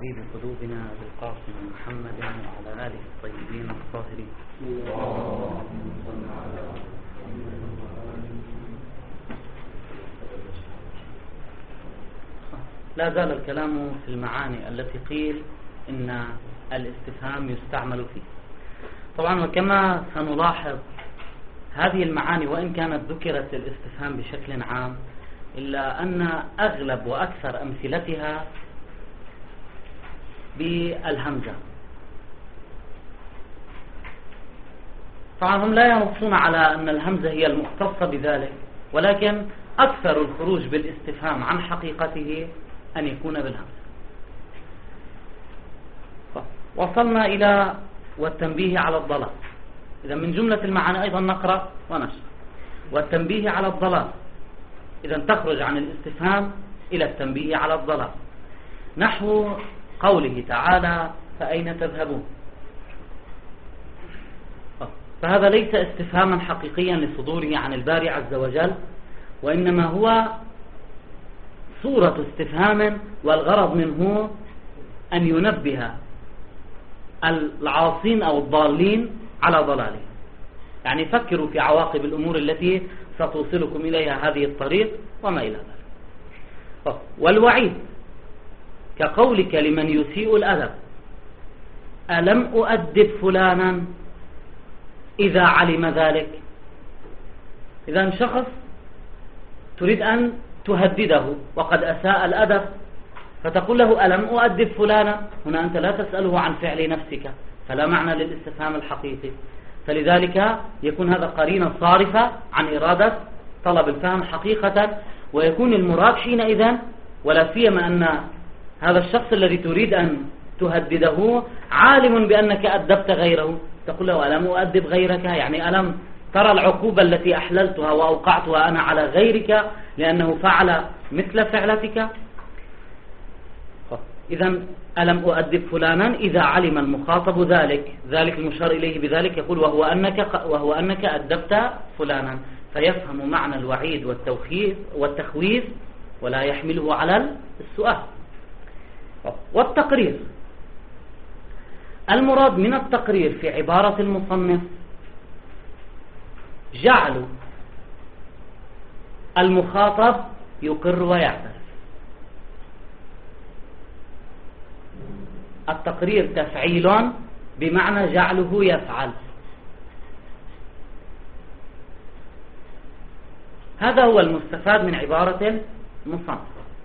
حبيب قلوبنا أبي القاسم محمد وعلى آله الطيبين الطاهرين. لا زال الكلام في المعاني التي قيل إن الاستفهام يستعمل فيه. طبعا وكما سنلاحظ هذه المعاني وإن كانت ذكرت الاستفهام بشكل عام إلا أن أغلب وأكثر أمثلتها بالهمزة. طبعا هم لا ينصون على أن الهمزة هي المختصة بذلك، ولكن أكثر الخروج بالاستفهام عن حقيقته أن يكون بالهمزة. وصلنا إلى والتنبيه على الضلال. إذا من جملة المعاني أيضا نقرأ ونشرح. والتنبيه على الضلال إذا تخرج عن الاستفهام إلى التنبيه على الضلال، نحو قوله تعالى فأين تذهبون. فهذا ليس استفهاما حقيقيا لصدوره عن الباري عز وجل، وإنما هو صورة استفهام والغرض منه أن ينبه العاصين أو الضالين على ضلالهم. يعني فكروا في عواقب الأمور التي ستوصلكم إليها هذه الطريق وما إلى ذلك. والوعيد كقولك لمن يسيء الأدب ألم أؤدب فلانا إذا علم ذلك. إذا شخص تريد أن تهدده وقد أساء الأدب فتقول له ألم أؤدب فلانا، هنا أنت لا تسأله عن فعل نفسك، فلا معنى للاستفهام الحقيقي. فلذلك يكون هذا قرينة صارفة عن إرادة طلب الفهم حقيقة، ويكون المراد حينئذ ولا سيما أن هذا الشخص الذي تريد أن تهدده عالم بأنك أدبت غيره، تقول له ألم أؤدب غيرك، يعني ألم ترى العقوبة التي أحللتها وأوقعتها أنا على غيرك لأنه فعل مثل فعلتك. إذا ألم أؤدب فلانا إذا علم المخاطب ذلك المشار إليه بذلك يقول وهو أنك أدبت فلانا، فيفهم معنى الوعيد والتخويف ولا يحمله على السؤال. والتقرير، المراد من التقرير في عبارة المصنف جعل المخاطب يقر ويعترف. التقرير تفعيل بمعنى جعله يفعل. هذا هو المستفاد من عبارة المصنف.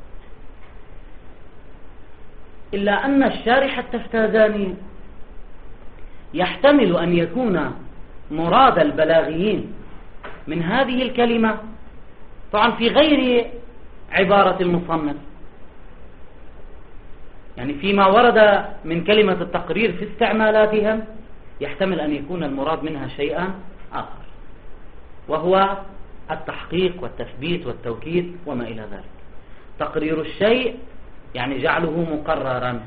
إلا أن الشارح التفتازاني يحتمل أن يكون مراد البلاغيين من هذه الكلمة طبعا في غير عبارة المصنف، يعني فيما ورد من كلمة التقرير في استعمالاتهم يحتمل أن يكون المراد منها شيئا آخر، وهو التحقيق والتثبيت والتوكيد وما إلى ذلك. تقرير الشيء يعني جعله مقررا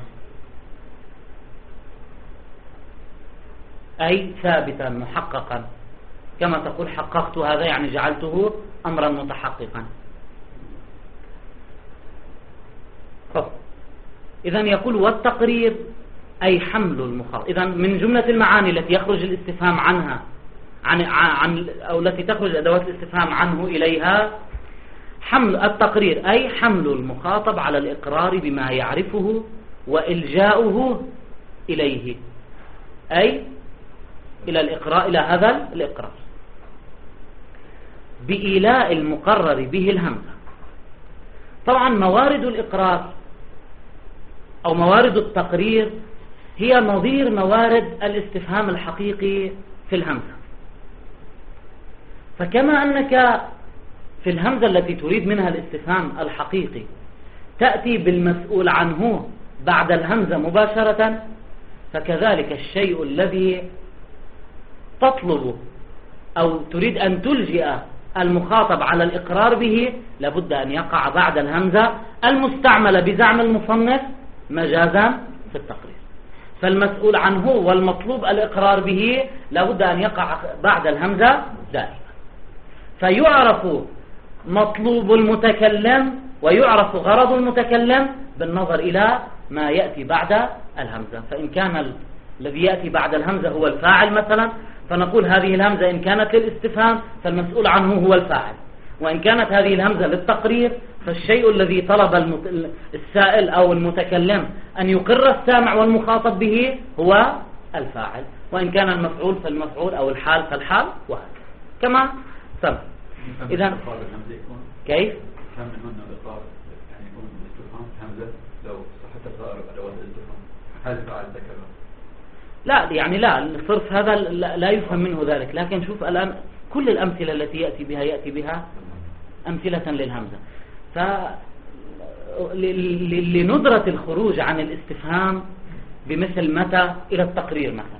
أي ثابتا محققا، كما تقول حققت هذا يعني جعلته أمرا متحققا. إذن يقول والتقرير أي حمل المخاطب. إذن من جملة المعاني التي يخرج الاستفهام عنها أو التي تخرج أدوات الاستفهام عنه إليها حمل التقرير أي حمل المخاطب على الإقرار بما يعرفه وإلجاؤه إليه، أي إلى الإقرار، إلى هذا الإقرار بإيلاء المقرر به الهمزة. طبعا موارد الإقرار أو موارد التقرير هي نظير موارد الاستفهام الحقيقي في الهمزة. فكما أنك في الهمزة التي تريد منها الاستفهام الحقيقي تأتي بالمسؤول عنه بعد الهمزة مباشرة، فكذلك الشيء الذي تطلب أو تريد أن تلجئ المخاطب على الإقرار به لابد أن يقع بعد الهمزة المستعملة بزعم المصنف مجازا في التقرير. فالمسؤول عنه والمطلوب الإقرار به لابد أن يقع بعد الهمزة دائما، فيعرف مطلوب المتكلم ويعرف غرض المتكلم بالنظر إلى ما يأتي بعد الهمزة. فإن كان الذي يأتي بعد الهمزة هو الفاعل مثلا، فنقول هذه الهمزة إن كانت للاستفهام فالمسؤول عنه هو الفاعل، وإن كانت هذه الهمزة للتقرير فالشيء الذي طلب السائل أو المتكلم أن يقر السامع والمخاطب به هو الفاعل، وإن كان المفعول فالمفعول أو الحال فالحال، وهكذا كما سبق. إذن كيف؟ فهم من هنا الإطلاق يعني يكون الاستفهام همزة لو صحت الظاهر أدوات الاستفهام هل فعل تكرر؟ لا يعني لا، الصرف هذا لا يفهم منه ذلك، لكن شوف الآن كل الأمثلة التي يأتي بها أمثلة للهمزة. لندرة الخروج عن الاستفهام بمثل متى إلى التقرير مثلا،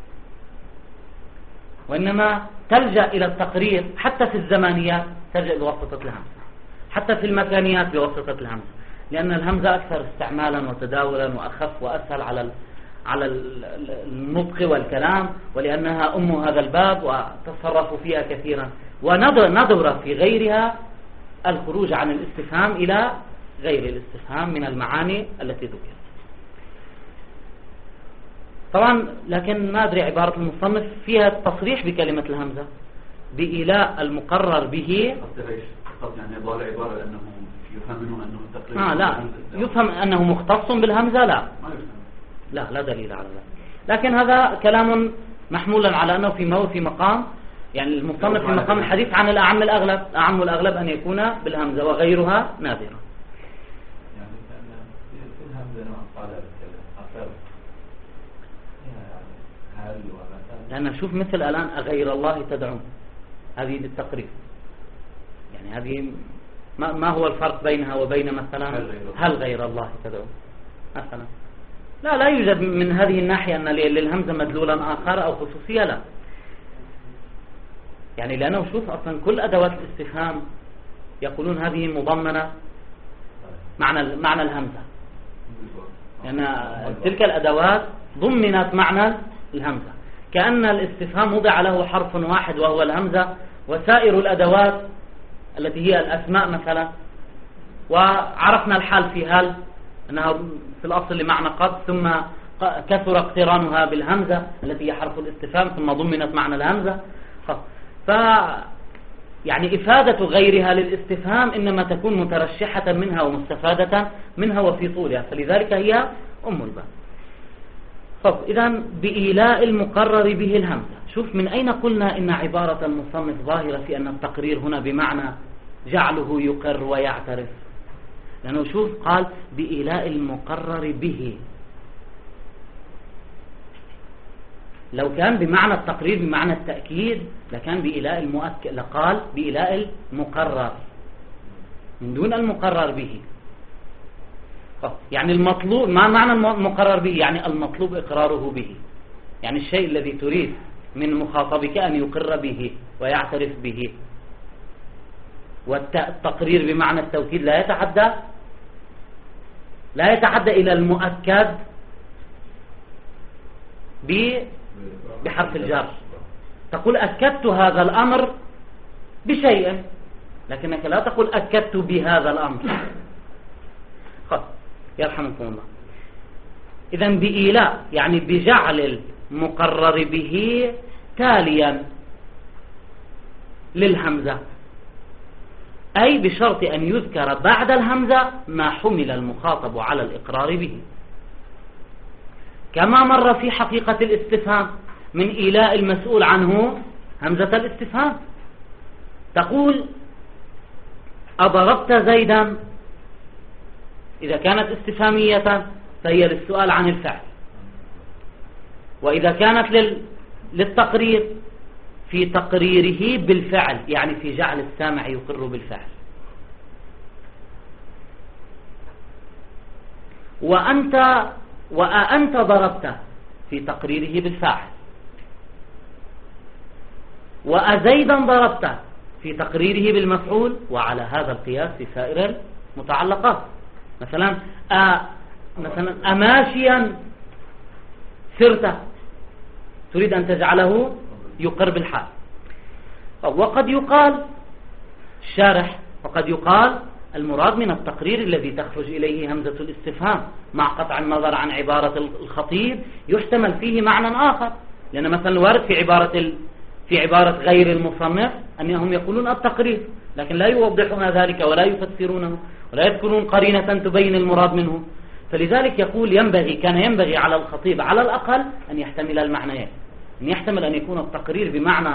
وإنما تلجأ إلى التقرير حتى في الزمانيات تلجأ بواسطة الهمزة، حتى في المكانيات بواسطة الهمزة، لأن الهمزة أكثر استعمالا وتداولا وأخف وأسهل على النطق والكلام، ولأنها أم هذا الباب وتصرف فيها كثيرا. وندر في غيرها الخروج عن الاستفهام إلى غير الاستفهام من المعاني التي ذكرت. طبعا لكن ما أدري عبارة المصنف فيها التصريح بكلمة الهمزة بإيلاء المقرر به. يعني ضال عبارة لأنه يفهم منه أنه التقرير لا يفهم أنه مختص بالهمزة، لا دليل على ذلك. لكن هذا كلام محمول على أنه في مقام، يعني المصنف في مقام الحديث عن الأعم الأغلب، أعم الأغلب أن يكون بالهمزة وغيرها نادرة. يعني الهمزة قال لأن نشوف مثل الآن أغير الله تدعون، هذه بالتقريب، يعني هذه ما هو الفرق بينها وبين مثلا هل غير الله تدعون مثلا؟ لا يوجد من هذه الناحية أن للهمزة مدلولا آخر أو خصوصية، لا. يعني لأنه شوف أصلا كل أدوات الاستفهام يقولون هذه مضمنة معنى الهمزة، لأن يعني تلك الأدوات ضمنت معنى الهمزة، كأن الاستفهام وضع له حرف واحد وهو الهمزة، وسائر الأدوات التي هي الأسماء مثلا، وعرفنا الحال في هل أنها في الأصل لمعنى قد، ثم كثر اقترانها بالهمزة التي هي حرف الاستفهام ثم ضمنت معنى الهمزة. يعني إفادة غيرها للاستفهام إنما تكون مترشحة منها ومستفادة منها وفي طولها، فلذلك هي أم الباب. إذن بإيلاء المقرر به الهمزة. شوف من أين قلنا إن عبارة المصنف ظاهرة في أن التقرير هنا بمعنى جعله يقر ويعترف، لأنه شوف قال بإيلاء المقرر به. لو كان بمعنى التقرير بمعنى التأكيد لكان بإيلاء المؤكد، لقال بإيلاء المقرر من دون المقرر به. يعني المطلوب، ما معنى المقرر به؟ يعني المطلوب إقراره به، يعني الشيء الذي تريد من مخاطبك أن يقر به ويعترف به. والتقرير بمعنى التوكيد لا يتعدى إلى المؤكد بحرف الجر. تقول أكدت هذا الأمر بشيء، لكنك لا تقول أكدت بهذا الأمر. يرحمكم الله. إذن بإيلاء يعني بجعل المقرر به تاليا للهمزة، أي بشرط أن يذكر بعد الهمزة ما حمل المخاطب على الإقرار به، كما مر في حقيقة الاستفهام من إيلاء المسؤول عنه همزة الاستفهام. تقول أضربت زيدا، إذا كانت استفهامية فهي للسؤال عن الفعل، وإذا كانت للتقرير في تقريره بالفعل، يعني في جعل السامع يقر بالفعل. وأنت ضربت في تقريره بالفاعل، وأزيدا ضربت في تقريره بالمفعول، وعلى هذا القياس في سائر المتعلقات. مثلا أماشيا سرت، تريد أن تجعله يقر بالحال. وقد يقال الشارح، وقد يقال المراد من التقرير الذي تخرج إليه همزة الاستفهام مع قطع النظر عن عبارة الخطيب يحتمل فيه معنى آخر، لأن مثلا وارد في عبارة غير المصنف أنهم يقولون التقرير، لكن لا يوضحون ذلك ولا يفسرونه ولا يذكرون قرينة تبين المراد منه. فلذلك يقول كان ينبغي على الخطيب على الأقل أن يحتمل المعنيين، أن يحتمل أن يكون التقرير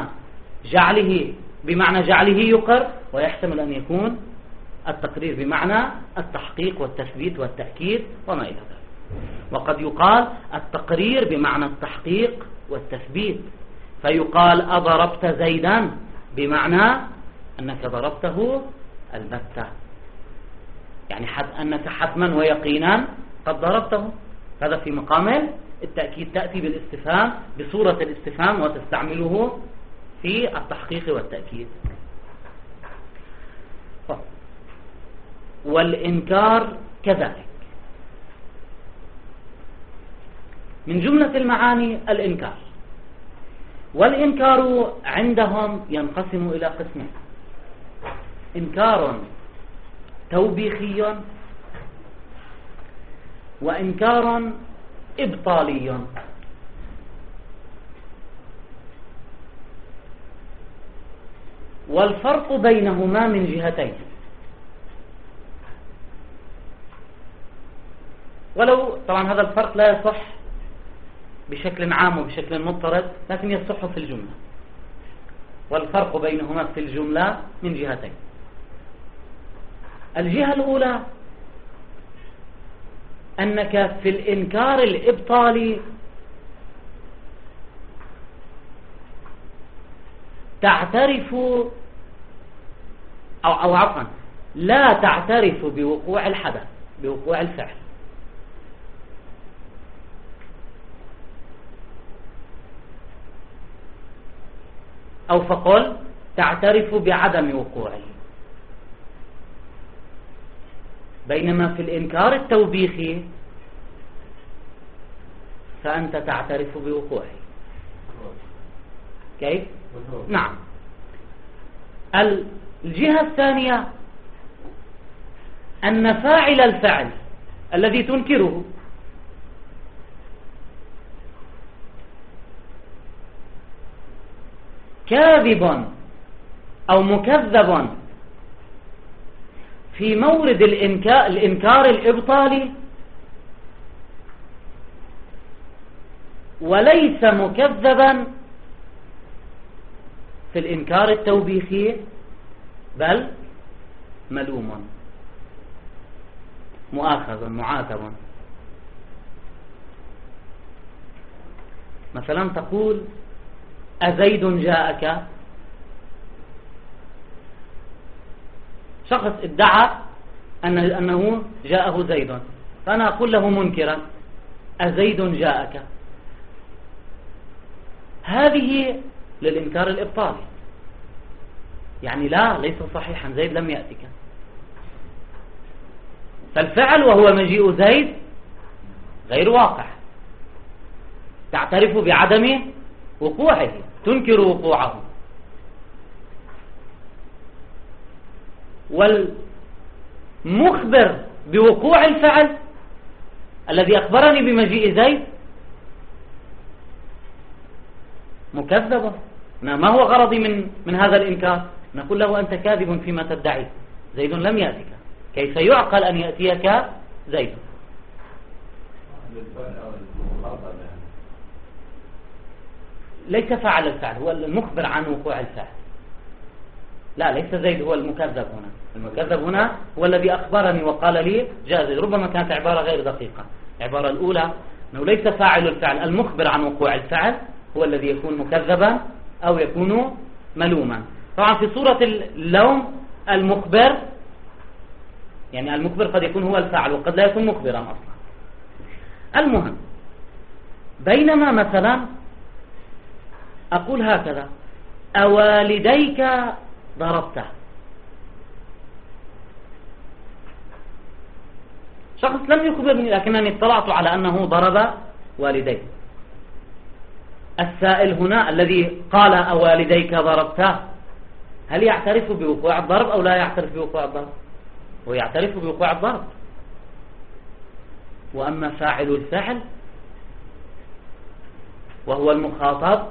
بمعنى جعله يقر، ويحتمل أن يكون التقرير بمعنى التحقيق والتثبيت والتأكيد وما إلى ذلك. وقد يقال التقرير بمعنى التحقيق والتثبيت، فيقال أضربت زيدا بمعنى أنك ضربته البتة، يعني أنك حتما ويقينا قد ضربته. هذا في مقام التأكيد، تأتي بالاستفهام بصورة الاستفهام وتستعمله في التحقيق والتأكيد. والإنكار كذلك من جملة المعاني الإنكار. والإنكار عندهم ينقسم إلى قسمين: إنكار توبيخي وإنكار إبطالي. والفرق بينهما من جهتين، ولو طبعا هذا الفرق لا يصح بشكل عام وبشكل مضطرد، لكن يصح في الجملة. والفرق بينهما في الجملة من جهتين: الجهة الأولى أنك في الإنكار الإبطالي تعترف أو عفوا لا تعترف بوقوع الحدث، بوقوع الفعل، أو فقل تعترف بعدم وقوعه. بينما في الإنكار التوبيخي فأنت تعترف بوقوعه. كيف؟ نعم. الجهة الثانية أن فاعل الفعل الذي تنكره كاذب أو مكذب في مورد الإنكار الإبطالي، وليس مكذبا في الإنكار التوبيخي، بل ملوم مؤاخذ معاتب. مثلا تقول أزيد جاءك، شخص ادعى أنه جاءه زيد، فأنا أقول له منكرا أزيد جاءك، هذه للإنكار الإبطالي، يعني لا، ليس صحيحا، زيد لم يأتك. فالفعل وهو مجيء زيد غير واقع، تعترف بعدم وقوعه، تنكر وقوعه. والمخبر بوقوع الفعل الذي أخبرني بمجيء زيد مكذب، ما هو غرضي من هذا الإنكار؟ نقول له أنت كاذب فيما تدعي، زيد لم يأتك، كيف يعقل أن يأتيك زيد؟ ليس فاعل الفعل، هو المخبر عن وقوع الفعل. لا، ليس زيد هو المكذب هنا، المكذب هنا هو الذي أخبرني وقال لي جاء زيد. ربما كانت عبارة غير دقيقة. العبارة الأولى أنه ليس فاعل الفعل، المخبر عن وقوع الفعل هو الذي يكون مكذبا أو يكون ملوما. طبعا في صورة اللوم المخبر، يعني المخبر قد يكون هو الفاعل وقد لا يكون مخبرا أصلا. المهم، بينما مثلا أقول هكذا: أوالديك ضربته، شخص لم يخبرني لكنني اطلعت على أنه ضرب والديه. السائل هنا الذي قال أوالديك ضربته، هل يعترف بوقوع الضرب أو لا يعترف بوقوع الضرب؟ ويعترف بوقوع الضرب. وأما فاعل الفعل وهو المخاطب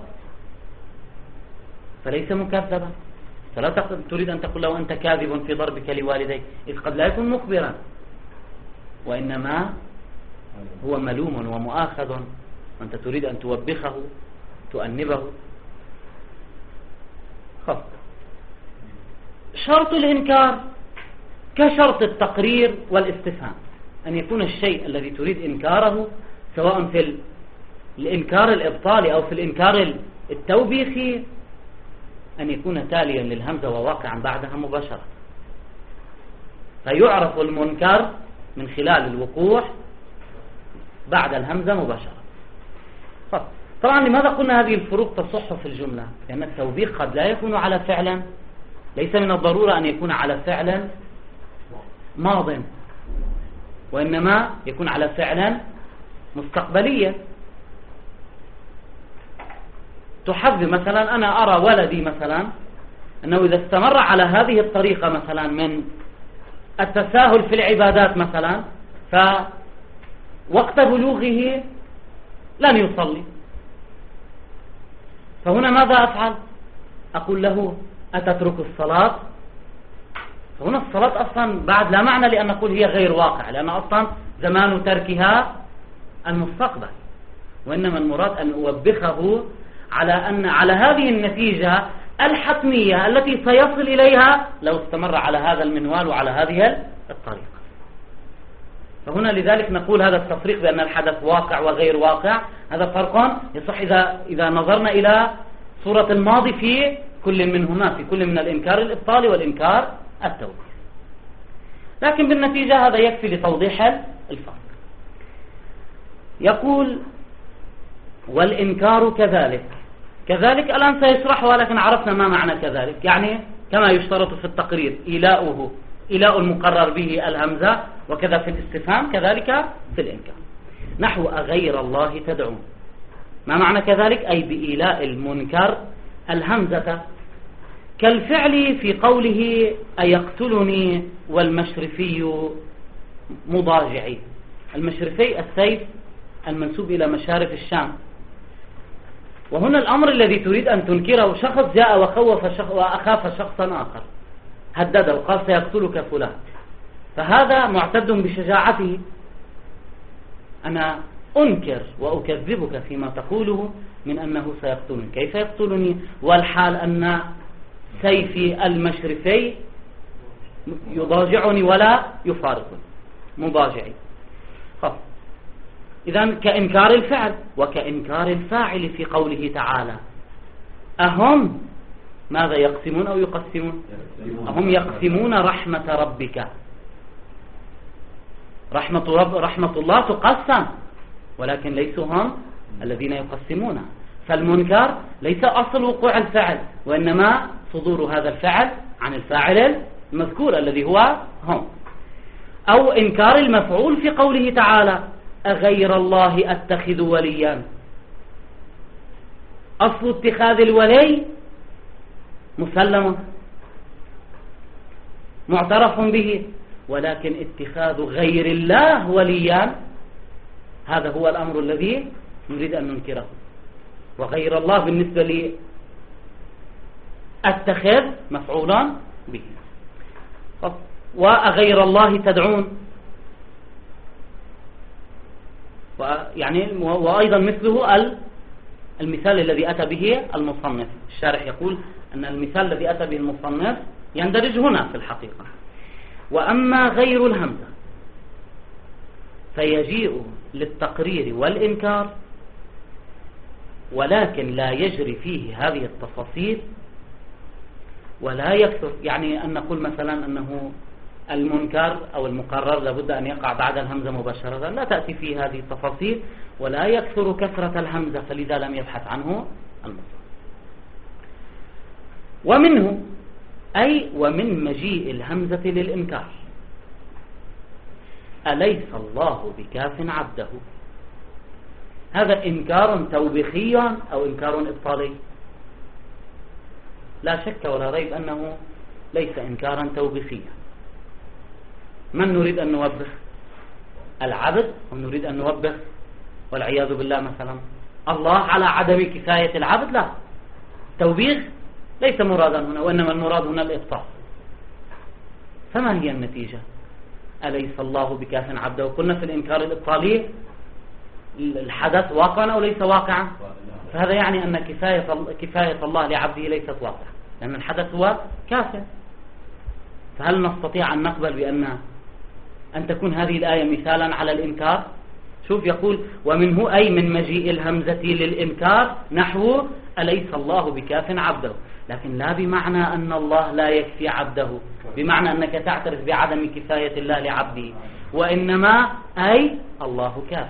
فليس مكذبا، فلا تريد أن تقول له أنت كاذب في ضربك لوالديك، إذ قد لا يكون مخبرا، وإنما هو ملوم ومؤاخذ، وأنت تريد أن توبخه تؤنبه. شرط الإنكار كشرط التقرير والاستفهام، أن يكون الشيء الذي تريد إنكاره سواء في الإنكار الإبطالي أو في الإنكار التوبيخي أن يكون تاليا للهمزة وواقعا بعدها مباشرة، فيعرف المنكر من خلال الوقوع بعد الهمزة مباشرة. طبعا لماذا قلنا هذه الفروق تصح في الجملة؟ لأن التوبيخ قد لا يكون على فعلا، ليس من الضرورة أن يكون على فعلا ماض، وإنما يكون على فعلا مستقبلية. تحذر مثلا، أنا أرى ولدي مثلا أنه إذا استمر على هذه الطريقة مثلا من التساهل في العبادات مثلا، فوقت بلوغه لن يصلي، فهنا ماذا أفعل؟ أقول له أتترك الصلاة؟ فهنا الصلاة أصلا بعد لا معنى لأن نقول هي غير واقع، لأن أصلا زمان تركها المستقبل، وإنما المراد أن أوبخه على هذه النتيجة الحتمية التي سيصل إليها لو استمر على هذا المنوال وعلى هذه الطريقة. فهنا لذلك نقول هذا التفريق بأن الحدث واقع وغير واقع، هذا فرق يصح إذا نظرنا إلى صورة الماضي في كل منهما، في كل من الإنكار الإبطالي والإنكار التوبيخي. لكن بالنتيجة هذا يكفي لتوضيح الفرق. يقول والإنكار كذلك الآن سيشرح، ولكن عرفنا ما معنى كذلك، يعني كما يشترط في التقرير إيلاء المقرر به الهمزة، وكذا في الاستفهام كذلك في الإنكار. نحو أغير الله تدعون، ما معنى كذلك؟ أي بإيلاء المنكر الهمزة، كالفعل في قوله أيقتلني والمشرفي مضاجعي. المشرفي السيف المنسوب إلى مشارف الشام، وهنا الأمر الذي تريد أن تنكره شخص جاء وأخاف شخصا آخر، هدده وقال سيقتلك فلان، فهذا معتد بشجاعته. أنا أنكر وأكذبك فيما تقوله من أنه سيقتلني، كيف يقتلني والحال أن سيفي المشرفي يضاجعني ولا يفارقني، مضاجعي. إذن كإنكار الفعل وكإنكار الفاعل في قوله تعالى أهم ماذا يقسمون أو يقسمون؟ أهم يقسمون رحمة ربك. رحمة الله تقسم، ولكن ليسوا هم الذين يقسمونها. فالمنكر ليس أصل وقوع الفعل، وإنما صدور هذا الفعل عن الفاعل المذكور الذي هو هم. أو إنكار المفعول في قوله تعالى أغير الله أتخذ وليا. أصل اتخاذ الولي مسلم معترف به، ولكن اتخاذ غير الله وليا هذا هو الأمر الذي نريد أن ننكره. وغير الله بالنسبة لي أتخذ مفعولا به. وأغير الله تدعون، يعني وأيضا مثله المثال الذي أتى به المصنف. الشارح يقول أن المثال الذي أتى به المصنف يندرج هنا في الحقيقة. وأما غير الهمزة فيجيء للتقرير والإنكار، ولكن لا يجري فيه هذه التفاصيل ولا يكثر. يعني أن نقول مثلا أنه المنكر أو المقرر لابد أن يقع بعد الهمزة مباشرة، لا تأتي فيه هذه التفاصيل، ولا يكثر كثرة الهمزة، فلذا لم يبحث عنه المصنف. ومنه أي ومن مجيء الهمزة للإنكار أليس الله بكاف عبده. هذا إنكار توبيخي أو إنكار إبطالي؟ لا شك ولا ريب أنه ليس إنكارا توبيخيا، من نريد أن نوبخ؟ العبد؟ ونريد أن نوبخ والعياذ بالله مثلا الله على عدم كفاية العبد؟ لا، توبيخ ليس مرادا هنا، وإنما المراد هنا الإبطال. فما هي النتيجة؟ أليس الله بكاف عبده؟ قلنا في الإنكار الإبطالي الحدث واقعا أو ليس واقعا؟ فهذا يعني أن كفاية الله لعبده ليست واقعة، لأن الحدث هو كافٍ. فهل نستطيع أن نقبل أن تكون هذه الآية مثالا على الإنكار؟ شوف يقول ومنه أي من مجيء الهمزة للإنكار نحو أليس الله بكاف عبده، لكن لا بمعنى أن الله لا يكفي عبده، بمعنى أنك تعترف بعدم كفاية الله لعبده، وإنما أي الله كاف.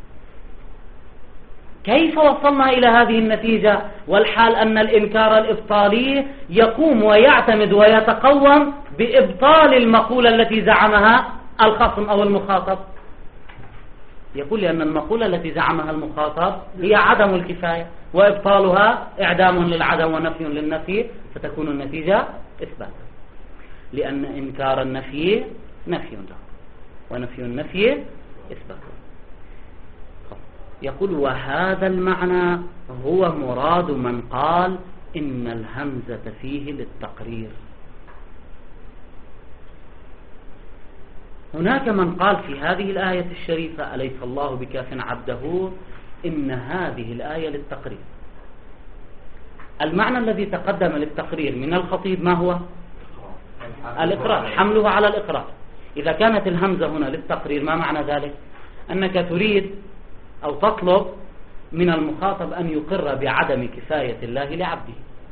كيف وصلنا إلى هذه النتيجة والحال أن الإنكار الإبطالي يقوم ويعتمد ويتقوم بإبطال المقولة التي زعمها الخصم أو المخاطب؟ يقول لأن المقولة التي زعمها المخاطب هي عدم الكفاية، وإبطالها إعدام للعدم ونفي للنفي، فتكون النتيجة إثبات، لأن إنكار النفي نفي له، ونفي النفي إثبات. يقول وهذا المعنى هو مراد من قال إن الهمزة فيه للتقرير. هناك من قال في هذه الآية الشريفة أليس الله بكاف عبده إن هذه الآية للتقرير. المعنى الذي تقدم للتقرير من الخطيب ما هو؟ الإقرار، حمله على الإقرار. إذا كانت الهمزة هنا للتقرير ما معنى ذلك؟ أنك تريد أو تطلب من المخاطب أن يقر بعدم كفاية الله لعبده،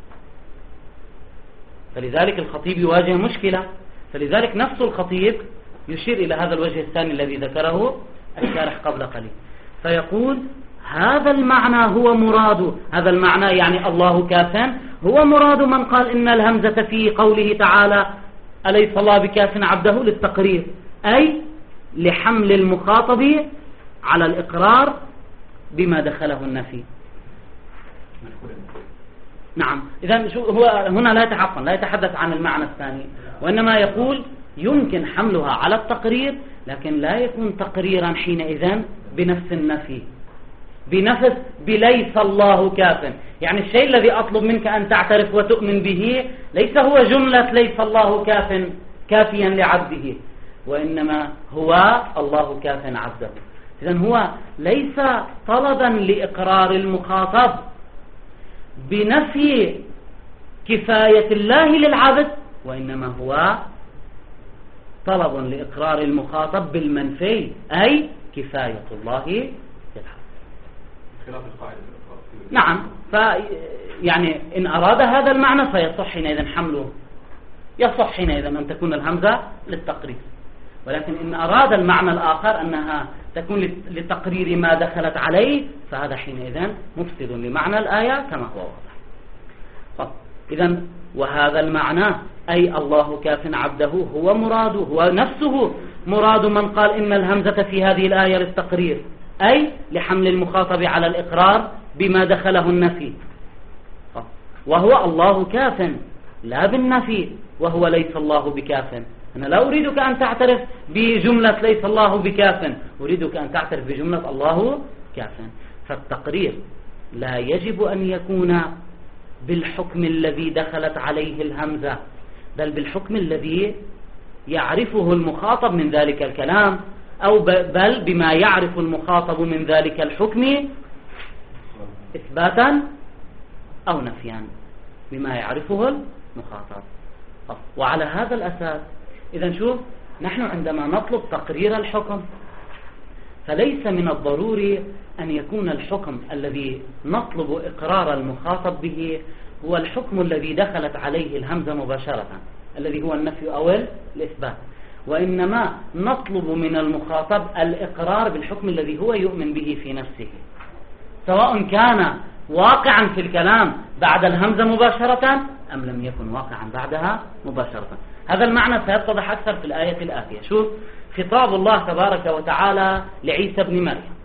فلذلك الخطيب يواجه مشكلة. فلذلك نفس الخطيب يشير إلى هذا الوجه الثاني الذي ذكره الشارح قبل قليل، فيقول هذا المعنى هو مراد، هذا المعنى يعني الله كاف هو مراد من قال إن الهمزة في قوله تعالى أليس الله بكاف عبده للتقرير، أي لحمل المخاطب على الإقرار بما دخله النفي. نعم، إذن هو هنا لا يتحدث عن المعنى الثاني، وإنما يقول يمكن حملها على التقرير، لكن لا يكون تقريرا حينئذ بنفس النفي، بنفس بليس الله كاف. يعني الشيء الذي أطلب منك أن تعترف وتؤمن به ليس هو جملة ليس الله كافيا لعبده، وإنما هو الله كاف عبده. إذن هو ليس طلبا لإقرار المخاطب بنفي كفاية الله للعبد، وإنما هو طلب لإقرار المخاطب بالمنفي، أي كفاية الله للعبد. خلاف القاعدة. نعم، يعني إن أراد هذا المعنى فيصح حينئذ حمله، يصح حينئذ أن تكون الهمزة للتقرير. ولكن إن أراد المعنى الآخر أنها تكون لتقرير ما دخلت عليه، فهذا حينئذ مفسد لمعنى الآية كما هو واضح. إذن وهذا المعنى أي الله كاف عبده هو مراده، هو نفسه مراد من قال إن الهمزة في هذه الآية للتقرير، أي لحمل المخاطب على الإقرار بما دخله النفي، وهو الله كاف لا بالنفي، وهو ليس الله بكاف. أنا لا أريدك أن تعترف بجملة ليس الله بكاف، أريدك أن تعترف بجملة الله كاف. فالتقرير لا يجب أن يكون بالحكم الذي دخلت عليه الهمزة، بل بالحكم الذي يعرفه المخاطب من ذلك الكلام، أو بل بما يعرف المخاطب من ذلك الحكم إثباتا أو نفيا، بما يعرفه المخاطب. وعلى هذا الأساس إذن شوف، نحن عندما نطلب تقرير الحكم فليس من الضروري أن يكون الحكم الذي نطلب إقرار المخاطب به هو الحكم الذي دخلت عليه الهمزة مباشرة، الذي هو النفي أو الإثبات، وإنما نطلب من المخاطب الإقرار بالحكم الذي هو يؤمن به في نفسه، سواء كان واقعا في الكلام بعد الهمزة مباشرة أم لم يكن واقعا بعدها مباشرة. هذا المعنى سيتضح أكثر في الآية الآتية. شوف خطاب الله تبارك وتعالى لعيسى بن مريم: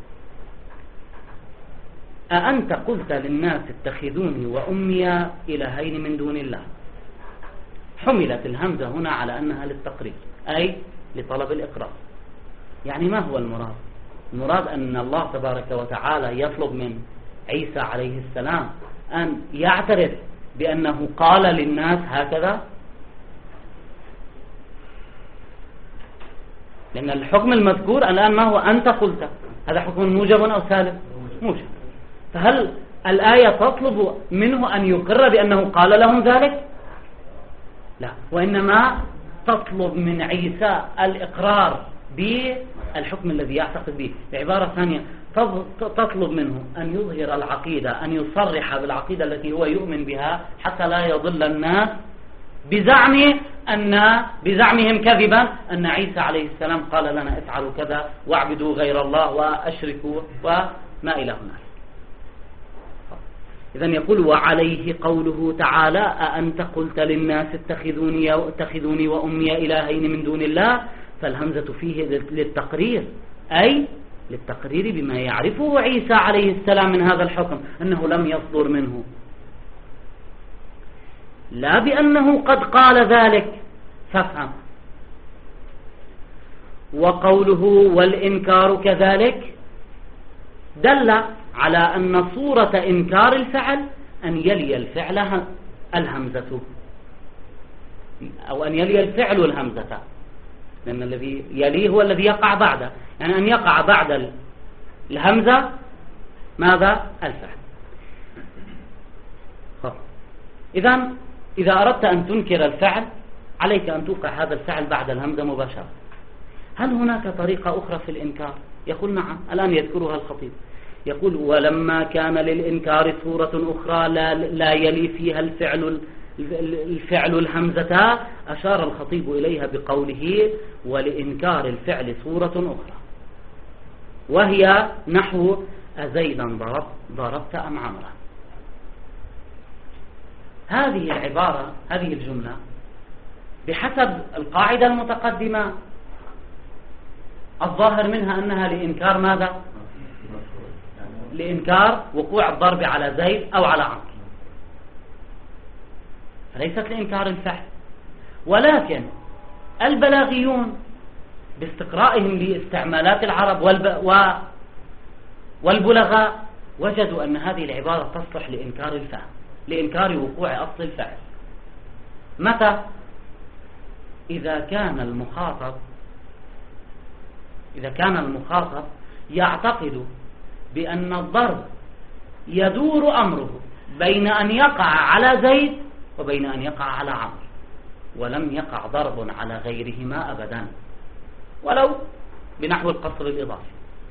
أأنت قلت للناس اتخذوني وأمي إلهين من دون الله. حملت الهمزة هنا على أنها للتقرير، أي لطلب الإقرار. يعني ما هو المراد؟ المراد أن الله تبارك وتعالى يطلب من عيسى عليه السلام أن يعترف بأنه قال للناس هكذا، لأن الحكم المذكور الآن ما هو؟ أنت قلت. هذا حكم موجب أو سالب؟ موجب. فهل الآية تطلب منه أن يقر بأنه قال لهم ذلك؟ لا، وإنما تطلب من عيسى الإقرار بالحكم الذي يعتقد به. بعبارة ثانية تطلب منه أن يظهر العقيدة، أن يصرح بالعقيدة التي هو يؤمن بها، حتى لا يضل الناس بزعمهم كذبا أن عيسى عليه السلام قال لنا افعلوا كذا واعبدوا غير الله وأشركوا وما إلى هنالك. إذن يقول وعليه قوله تعالى أأنت قلت للناس اتخذوني وأمي إلهين من دون الله، فالهمزة فيه للتقرير، أي للتقرير بما يعرفه عيسى عليه السلام من هذا الحكم، أنه لم يصدر منه، لا بأنه قد قال ذلك. فافهم. وقوله والإنكار كذلك دل على أن صورة إنكار الفعل أن يلي الفعل الهمزة، أو أن يلي الفعل الهمزة، لأن الذي يليه هو الذي يقع بعده، يعني أن يقع بعد الهمزة ماذا؟ الفعل. إذا أردت أن تنكر الفعل عليك أن توقع هذا الفعل بعد الهمزة مباشرة. هل هناك طريقة أخرى في الإنكار؟ يقول نعم، الآن يذكرها الخطيب، يقول ولما كان للإنكار صورة أخرى لا يلي فيها الفعل الهمزة، أشار الخطيب إليها بقوله ولإنكار الفعل صورة أخرى، وهي نحو أزيدا ضربت أم عمرا. هذه العبارة، هذه الجملة بحسب القاعدة المتقدمة الظاهر منها أنها لإنكار ماذا؟ لإنكار وقوع الضرب على زيد أو على عمرو، فليست لإنكار الفعل. ولكن البلاغيون باستقرائهم لاستعمالات العرب والبلغاء وجدوا أن هذه العبارة تصلح لإنكار الفعل، لإنكار وقوع أصل الفعل. متى؟ إذا كان المخاطب يعتقد بأن الضرب يدور أمره بين أن يقع على زيد وبين أن يقع على عمرو، ولم يقع ضرب على غيرهما أبدا، ولو بنحو القصر الإضافي.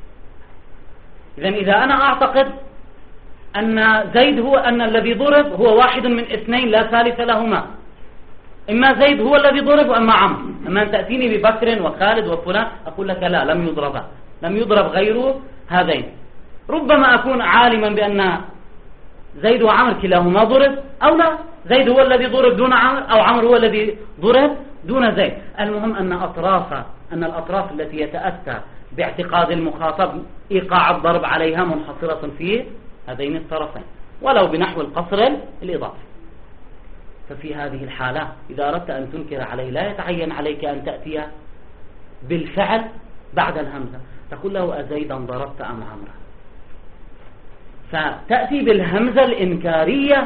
إذا أنا أعتقد أن زيد هو أن الذي ضرب هو واحد من اثنين لا ثالث لهما، إما زيد هو الذي ضرب وإما عمرو. أما أن تأتيني ببكر وخالد وفلان أقول لك لا، لم يضرب غير هذين. ربما أكون عالما بأن زيد وعمر كلاهما ضرب، أو لا، زيد هو الذي ضرب دون عمر، أو عمر هو الذي ضرب دون زيد. المهم أن الأطراف التي يتأتى باعتقاد المخاطب إيقاع الضرب عليها منحصرة في هذين الطرفين، ولو بنحو القصر الإضافي. ففي هذه الحالة إذا أردت أن تنكر عليه لا يتعين عليك أن تأتي بالفعل بعد الهمزة، تقول له أزيدا ضربت أم عمرا، فتأتي بالهمزة الإنكارية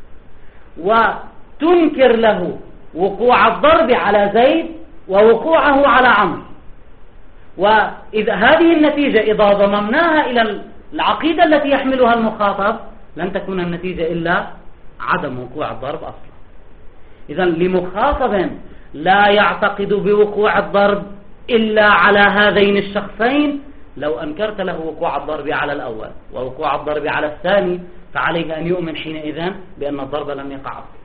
وتنكر له وقوع الضرب على زيد ووقوعه على عمرو. وإذا هذه النتيجة إذا ضممناها إلى العقيدة التي يحملها المخاطب لن تكون النتيجة إلا عدم وقوع الضرب أصلا. إذا لمخاطب لا يعتقد بوقوع الضرب إلا على هذين الشخصين، لو أنكرت له وقوع الضرب على الأول ووقوع الضرب على الثاني فعليه أن يؤمن حينئذ بأن الضرب لم يقع أصلا.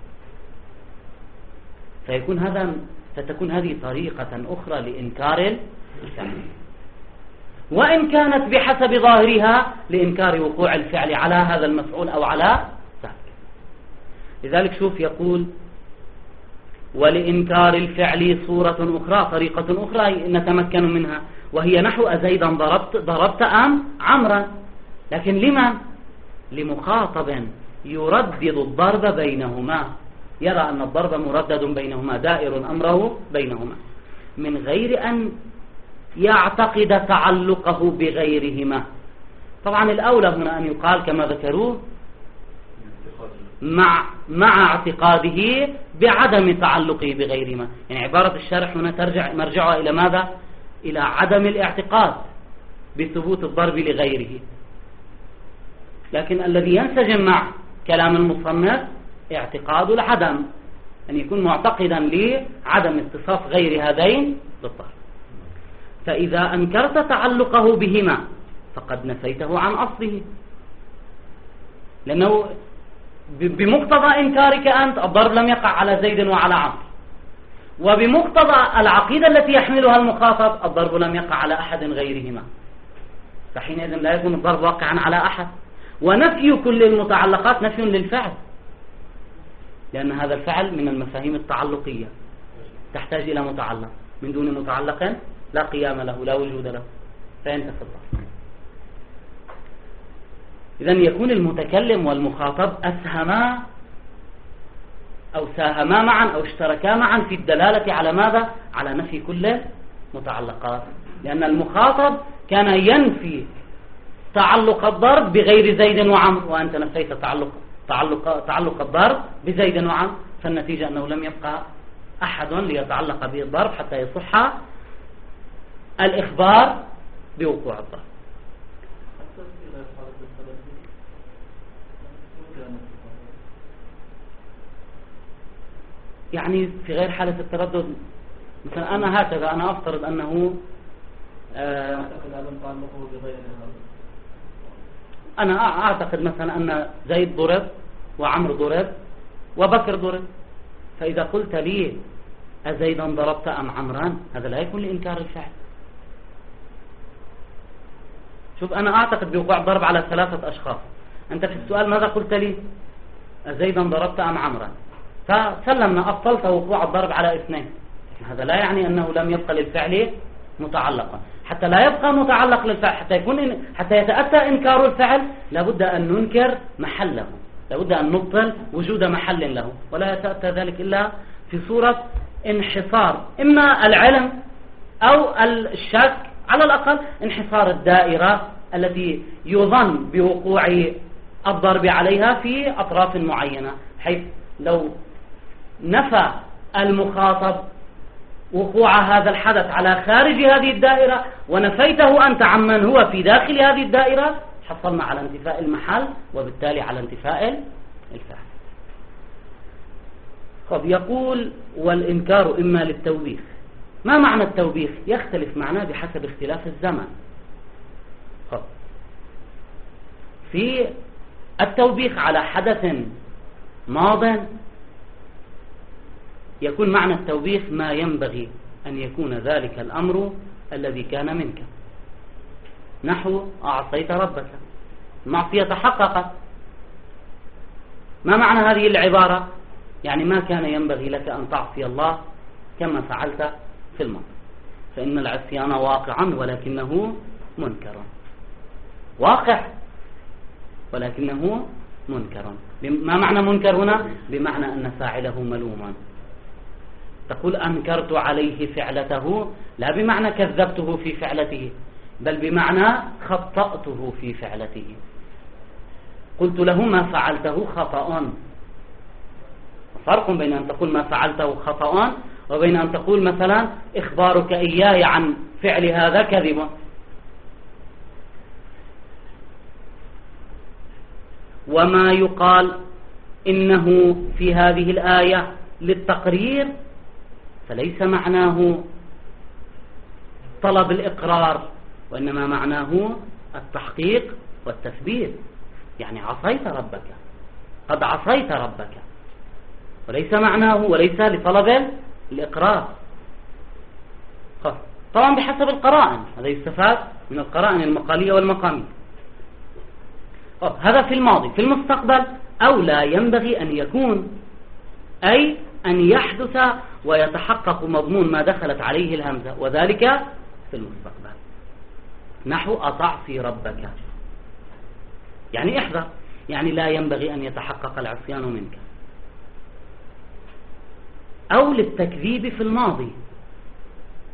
فتكون هذه طريقة أخرى لإنكار الفعل، وإن كانت بحسب ظاهرها لإنكار وقوع الفعل على هذا المفعول أو على ذاك. لذلك شوف يقول ولإنكار الفعل صورة أخرى، طريقة أخرى نتمكن منها، وهي نحو أزيدا ضربت أم عمرا. لكن لمن؟ لمخاطب يردد الضرب بينهما، يرى أن الضرب مردد بينهما، دائر أمره بينهما. من غير أن يعتقد تعلقه بغيرهما. طبعا الأولى هنا أن يقال كما ذكروه مع اعتقاده بعدم تعلقه بغيرهما. يعني عبارة الشارح هنا مرجعها إلى ماذا؟ إلى عدم الاعتقاد بثبوت الضرب لغيره. لكن الذي ينسجم مع كلام المصنف اعتقاد العدم، أن يكون معتقدا لعدم اتصاف غير هذين بالضرب. فإذا أنكرت تعلقه بهما فقد نفيته عن أصله، لأنه بمقتضى إنكارك أنت الضرب لم يقع على زيد وعلى عمرو، وبمقتضى العقيدة التي يحملها المخاطب الضرب لم يقع على أحد غيرهما، فحينئذ لا يكون الضرب واقعا على أحد. ونفي كل المتعلقات نفي للفعل، لأن هذا الفعل من المفاهيم التعلقية تحتاج إلى متعلق، من دون متعلق لا قيام له لا وجود له، فينتفي الضرب. إذن يكون المتكلم والمخاطب أسهما أو ساهما معا أو اشتركا معا في الدلالة على ماذا؟ على نفي كل متعلقات، لأن المخاطب كان ينفي تعلق الضرب بغير زيد وعمرو، وأنت نفيت تعلق الضرب بزيد وعمرو، فالنتيجة أنه لم يبقى أحد ليتعلق به الضرب حتى يصح الإخبار بوقوع الضرب. يعني في غير حالة التردد، مثلا أنا هكذا أنا أفترض أنه أنا أعتقد مثلا أن زيد ضرب وعمر ضرب وبكر ضرب، فإذا قلت لي أزيدا ضربت أم عمران، هذا لا يكون لإنكار الفعل. شوف أنا أعتقد بوقوع الضرب على 3 أشخاص، أنت في السؤال ماذا قلت لي؟ أزيدا ضربت أم عمران، فسلمنا أبطلت وقوع الضرب على 2. هذا لا يعني أنه لم يبقى للفعل متعلقا. حتى لا يبقى متعلق للفعل، حتى يتأتى إنكار الفعل لابد أن ننكر محله، لابد أن نبطل وجود محل له، ولا يتأتى ذلك إلا في صورة انحصار إما العلم أو الشك، على الأقل انحصار الدائرة التي يظن بوقوع الضرب عليها في أطراف معينة، حيث لو نفى المخاطب وقوع هذا الحدث على خارج هذه الدائرة ونفيته أنت عمن هو في داخل هذه الدائرة، حصلنا على انتفاء المحل وبالتالي على انتفاء الفعل. قد يقول والإنكار إما للتوبيخ. ما معنى التوبيخ؟ يختلف معناه بحسب اختلاف الزمن. في التوبيخ على حدث ماض يكون معنى التوبيخ ما ينبغي أن يكون ذلك الأمر الذي كان منك، نحو أعصيت ربك، المعصية تحققت. ما معنى هذه العبارة؟ يعني ما كان ينبغي لك أن تعصي الله كما فعلت في الماضي، فإن العصيان واقعا ولكنه منكر، واقع ولكنه منكر. ما معنى منكر هنا؟ بمعنى أن فاعله ملوما. تقول أنكرت عليه فعلته، لا بمعنى كذبته في فعلته، بل بمعنى خطأته في فعلته، قلت له ما فعلته خطأ. فرق بين أن تقول ما فعلته خطأ وبين أن تقول مثلا إخبارك إياي عن فعل هذا كذب. وما يقال إنه في هذه الآية للتقرير فليس معناه طلب الإقرار، وإنما معناه التحقيق والتثبيت. يعني عصيت ربك، قد عصيت ربك، وليس معناه وليس لطلب الإقرار. طبعا بحسب القرائن، هذا يستفاد من القرائن المقالية والمقامية. هذا في الماضي. في المستقبل أو لا ينبغي أن يكون، أي أن يحدث ويتحقق مضمون ما دخلت عليه الهمزة، وذلك في المستقبل، نحو أتعصي ربك، يعني احذر، يعني لا ينبغي أن يتحقق العصيان منك. أو للتكذيب في الماضي،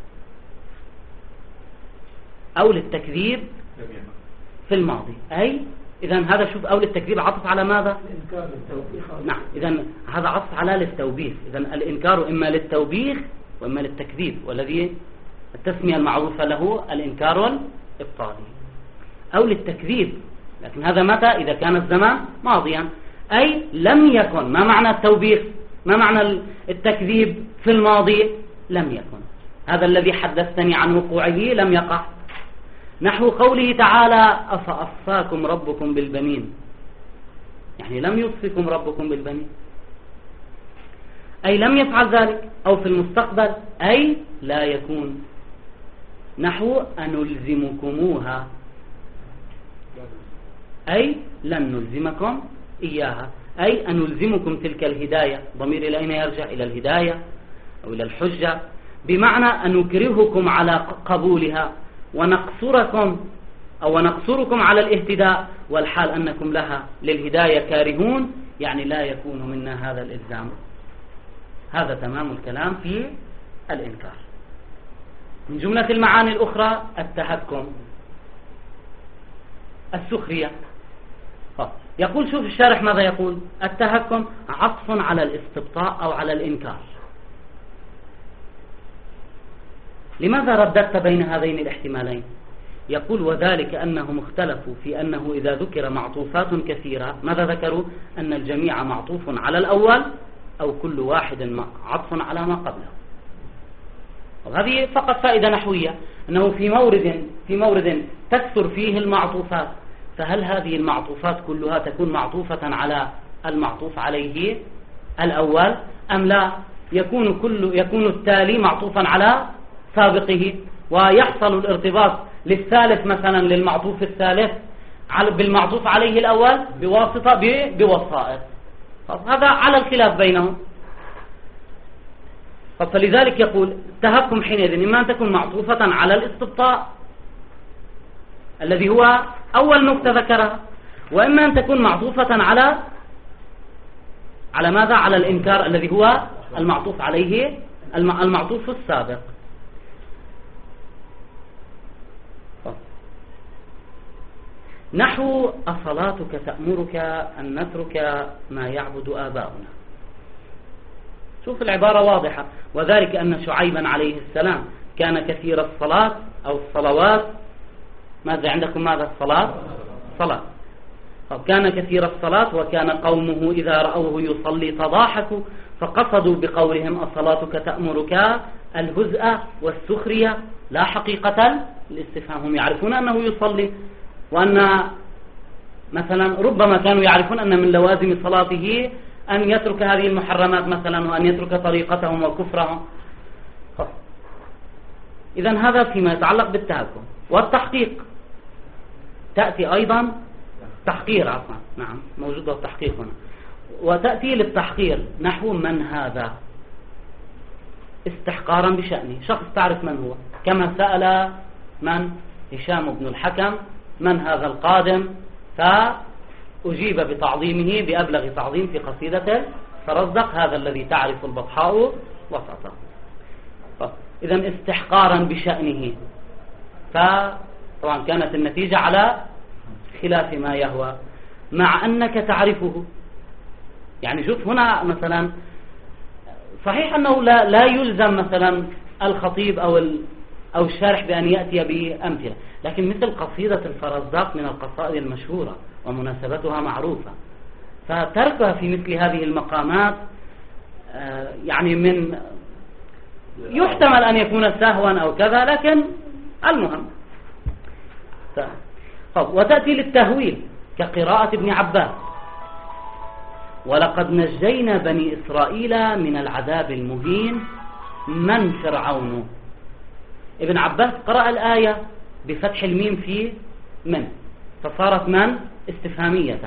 أو للتكذيب لم يقع. في الماضي. أي إذن هذا شوف أو للتكذيب عطف على ماذا؟ الإنكار للتوبيخ. نعم، إذن هذا عطف على للتوبيخ. إذن الإنكار إما للتوبيخ وإما للتكذيب، والذي التسمية المعروفة له الإنكار والإبطال، أو للتكذيب. لكن هذا متى؟ إذا كان الزمان ماضيا. أي لم يكن. ما معنى التوبيخ؟ ما معنى التكذيب في الماضي؟ لم يكن. هذا الذي حدثتني عن وقوعه لم يقع. نحو قوله تعالى أفأصفاكم ربكم بالبنين، يعني لم يصفكم ربكم بالبنين، أي لم يفعل ذلك. أو في المستقبل أي لا يكون. نحو أنلزمكموها، أي لن نلزمكم إياها، أي أنلزمكم تلك الهداية. ضمير إلى أين يرجع؟ إلى الهداية أو إلى الحجة، بمعنى أن نكرهكم على قبولها ونقصركم على الاهتداء، والحال أنكم لها للهداية كارهون، يعني لا يكون منا هذا الإلزام. هذا تمام الكلام في الإنكار. من جملة المعاني الأخرى التهكم، السخرية. يقول شوف الشارح ماذا يقول: التهكم عطف على الاستبطاء أو على الإنكار. لماذا رددت بين هذين الاحتمالين؟ يقول: وذلك أنهم اختلفوا في أنه إذا ذكر معطوفات كثيرة، ماذا ذكروا؟ أن الجميع معطوف على الأول أو كل واحد عطف على ما قبله. وهذه فقط فائدة نحوية، أنه في مورد تكثر فيه المعطوفات، فهل هذه المعطوفات كلها تكون معطوفة على المعطوف عليه الأول أم لا؟ يكون التالي معطوفا على سابقه، ويحصل الارتباط للثالث مثلا للمعطوف الثالث بالمعطوف عليه الأول بوسائط. هذا على الخلاف بينهم. فلذلك يقول تهكم حينئذ إما أن تكون معطوفة على الاستبطاء الذي هو أول نقطة ذكرها، وإما أن تكون معطوفة على ماذا؟ على الإنكار الذي هو المعطوف عليه المعطوف السابق. نحو أصلاتك تأمرك أن نترك ما يعبد آباؤنا. شوف العبارة واضحة. وذلك أن شعيبا عليه السلام كان كثير الصلاة أو الصلوات. ماذا عندكم؟ ماذا؟ صلاة. كان كثير الصلاة، وكان قومه إذا رأوه يصلي تضاحكوا، فقصدوا بقولهم أصلاتك تأمرك الهزء والسخرية لا حقيقة الاستفهام. هم يعرفون أنه يصلي، وأن مثلا ربما كانوا يعرفون أن من لوازم صلاته أن يترك هذه المحرمات مثلا، وأن يترك طريقتهم وكفرهم. إذن هذا فيما يتعلق بالتهكم. والتحقيق تأتي أيضا تحقير، عفوا نعم موجود التحقيق هنا، وتأتي للتحقير نحو من هذا استحقارا بشأنه. شخص تعرف من هو، كما سأل من هشام بن الحكم من هذا القادم، فأجيب بتعظيمه بأبلغ تعظيم في قصيدة فرزدق، هذا الذي تعرف البطحاء وسطه. إذن استحقارا بشأنه، فطبعا كانت النتيجة على خلاف ما يهوى، مع أنك تعرفه. يعني شوف هنا مثلا صحيح أنه لا يلزم مثلا الخطيب أو الشارح بأن يأتي بأمثلة، لكن مثل قصيدة الفرزدق من القصائد المشهورة ومناسبتها معروفة، فتركها في مثل هذه المقامات يعني من يحتمل أن يكون سهوا أو كذا، لكن المهم. وتأتي للتهويل كقراءة ابن عباس: ولقد نجينا بني إسرائيل من العذاب المهين من فرعون. ابن عباس قرأ الآية بفتح الميم في من، فصارت من استفهامية،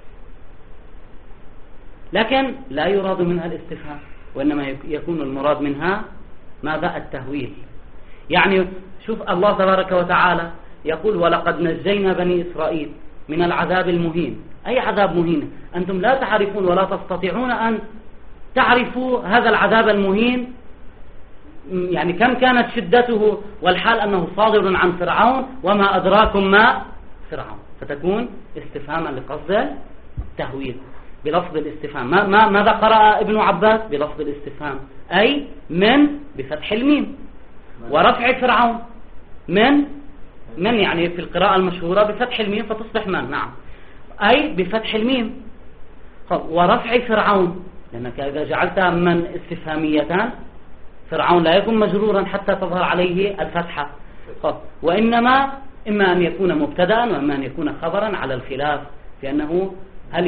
لكن لا يراد منها الاستفهام، وإنما يكون المراد منها ماذا؟ التهويل. يعني شوف الله تبارك وتعالى يقول: ولقد نجينا بني إسرائيل من العذاب المهين. أي عذاب مهين؟ أنتم لا تعرفون ولا تستطيعون أن تعرفوا هذا العذاب المهين يعني كم كانت شدته، والحال أنه صادر عن فرعون، وما أدراكم ما فرعون، فتكون استفهاما لقصد التهويل بلفظ الاستفهام. ماذا قرأ ابن عباس؟ بلفظ الاستفهام، أي من بفتح الميم، ورفع فرعون من يعني في القراءة المشهورة بفتح الميم فتصبح من، نعم، أي بفتح الميم، ورفع فرعون، لأنك إذا جعلتها من استفهامية فرعون لا يكون مجرورا حتى تظهر عليه الفتحة، وإنما إما أن يكون مبتدأ وإما أن يكون خبرا على الخلاف في أنه هل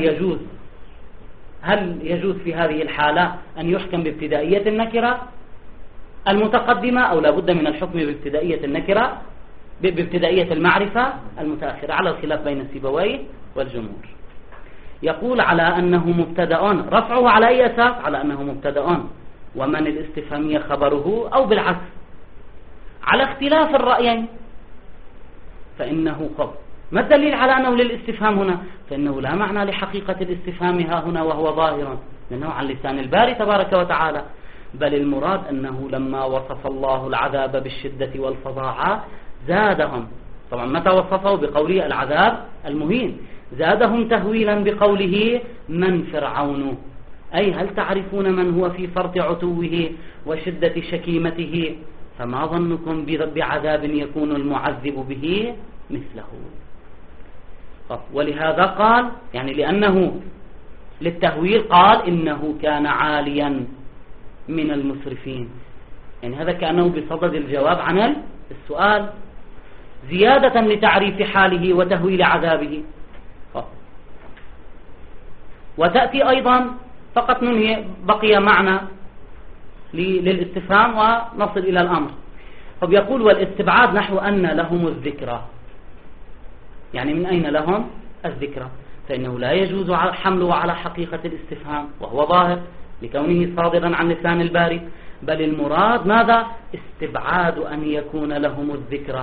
يجوز في هذه الحالة أن يحكم بابتدائية النكرة المتقدمة، أو لا بد من الحكم بابتدائية النكرة بابتدائية المعرفة المتأخرة، على الخلاف بين سيبويه والجمهور. يقول على أنه مبتدأ، رفعه على أي أساس؟ على أنه مبتدأ، ومن الاستفهامية خبره، أو بالعكس، على اختلاف الرأيين. فإنه قبل، ما الدليل على أنه للاستفهام هنا؟ فإنه لا معنى لحقيقة الاستفهام ها هنا وهو ظاهر لأنه عن لسان الباري تبارك وتعالى، بل المراد أنه لما وصف الله العذاب بالشدة والفظاعة زادهم، طبعا متى وصفه؟ بقوله العذاب المهين، زادهم تهويلا بقوله من فرعون، أي هل تعرفون من هو في فرط عتوه وشدة شكيمته، فما ظنكم بعذاب يكون المعذب به مثله. ولهذا قال، يعني لأنه للتهويل قال إنه كان عاليا من المسرفين، يعني هذا كأنه بصدد الجواب عن السؤال، زيادة لتعريف حاله وتهويل عذابه. وتأتي أيضا، فقط ننهي، بقي معنى للاستفهام ونصل إلى الأمر. فبيقول والاستبعاد نحو أن لهم الذكرى، يعني من أين لهم الذكرى؟ فإنه لا يجوز حمله على حقيقة الاستفهام وهو ظاهر لكونه صادرا عن لسان الباري، بل المراد ماذا؟ استبعاد أن يكون لهم الذكرى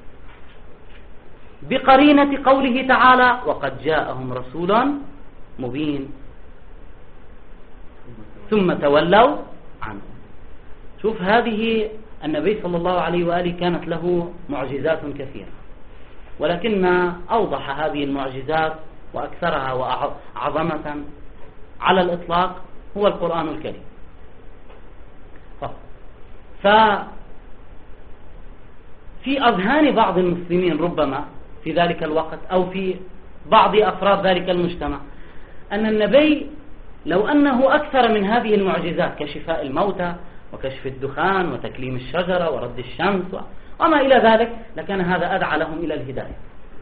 بقرينة قوله تعالى وقد جاءهم رسول مبين ثم تولوا عنه. شوف، هذه النبي صلى الله عليه وآله كانت له معجزات كثيرة، ولكن أوضح هذه المعجزات وأكثرها وعظمة على الإطلاق هو القرآن الكريم. ففي أذهان بعض المسلمين ربما في ذلك الوقت أو في بعض أفراد ذلك المجتمع أن النبي لو أنه أكثر من هذه المعجزات كشفاء الموتى وكشف الدخان وتكليم الشجرة ورد الشمس وما إلى ذلك لكان هذا أدعى لهم إلى الهداية.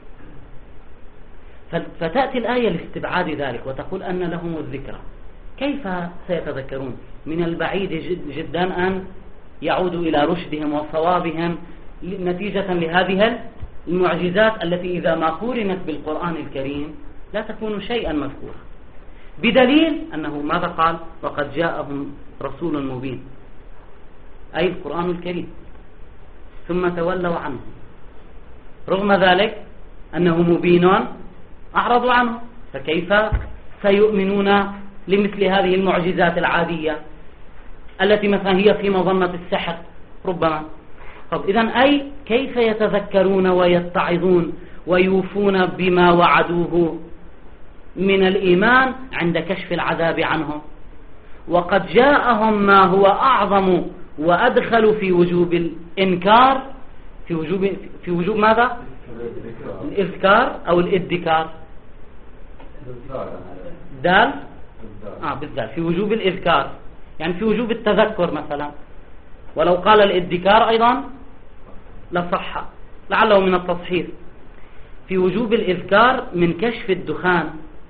فتأتي الآية لاستبعاد ذلك وتقول أن لهم الذكرى، كيف سيتذكرون؟ من البعيد جدا أن يعودوا إلى رشدهم وصوابهم نتيجة لهذه المعجزات التي إذا ما قورنت بالقرآن الكريم لا تكون شيئا مذكورا، بدليل أنه ماذا قال؟ وقد جاءهم رسول مبين، أي القرآن الكريم، ثم تولوا عنه، رغم ذلك أنه مبين أعرضوا عنه، فكيف سيؤمنون لمثل هذه المعجزات العادية التي مثلا هي في مظنة السحر ربما؟ طب إذن أي كيف يتذكرون ويتعظون ويوفون بما وعدوه من الإيمان عند كشف العذاب عنهم؟ وقد جاءهم ما هو أعظم وأدخل في وجوب الإنكار، في وجوب ماذا؟ الإذكار أو الإذكار، دال بالذات، في وجوب الإذكار، يعني في وجوب التذكر مثلا، ولو قال الإذكار أيضا لصح، لعله من التصحيح، في وجوب الإذكار من كشف الدخان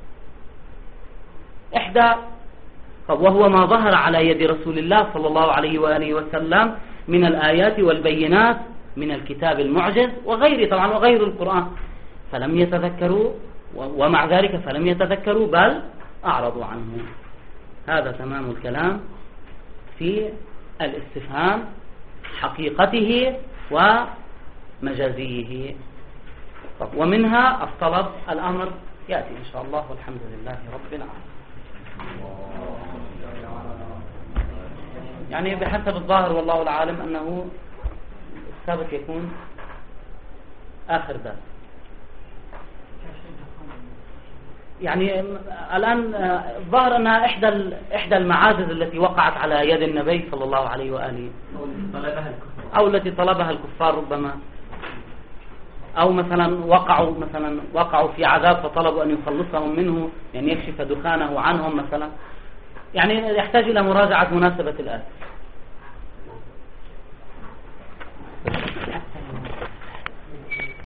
إحدى، وهو ما ظهر على يد رسول الله صلى الله عليه وآله وسلم من الآيات والبينات من الكتاب المعجز وغيره طبعا وغير القرآن، فلم يتذكروا، ومع ذلك فلم يتذكروا بل أعرضوا عنه. هذا تمام الكلام في الاستفهام حقيقته ومجازيه. ومنها الطلب، الأمر يأتي إن شاء الله، والحمد لله رب العالمين. يعني بحسب الظاهر والله العالم أنه السابق يكون آخر باب. يعني الآن ظهر أنها إحدى المعاجز التي وقعت على يد النبي صلى الله عليه وآله، أو التي طلبها الكفار ربما، أو مثلا وقعوا في عذاب فطلبوا أن يخلصهم منه، يعني يكشف دخانه عنهم مثلا. يعني يحتاج إلى مراجعة مناسبة الآية.